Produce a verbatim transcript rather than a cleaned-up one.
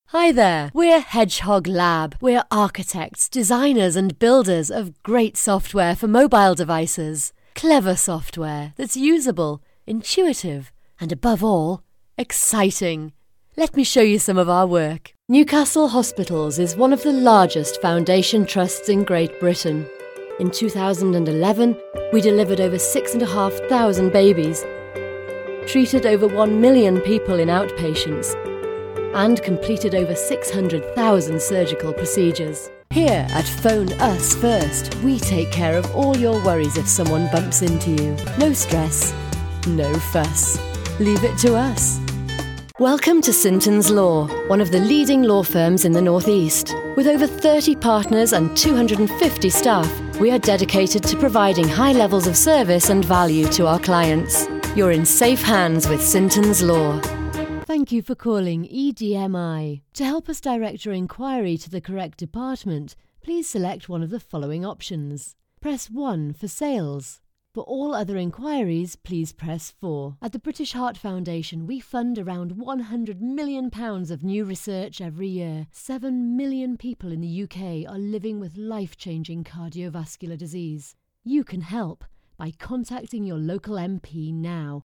Hi there, we're Hedgehog Lab. We're architects, designers and builders of great software for mobile devices. Clever software that's usable, intuitive, and above all, exciting. Let me show you some of our work. Newcastle Hospitals is one of the largest foundation trusts in Great Britain. In two thousand eleven, we delivered over six and a half thousand babies, treated over one million people in outpatients, and completed over six hundred thousand surgical procedures. Here at Phone Us First, we take care of all your worries if someone bumps into you. No stress, no fuss. Leave it to us. Welcome to Sintons Law, one of the leading law firms in the North East. With over thirty partners and two hundred fifty staff, we are dedicated to providing high levels of service and value to our clients. You're in safe hands with Sintons Law. Thank you for calling E D M I. To help us direct your inquiry to the correct department, please select one of the following options. Press one for sales. For all other inquiries, please press four. At the British Heart Foundation, we fund around one hundred million pounds of new research every year. seven million people in the U K are living with life-changing cardiovascular disease. You can help by contacting your local M P now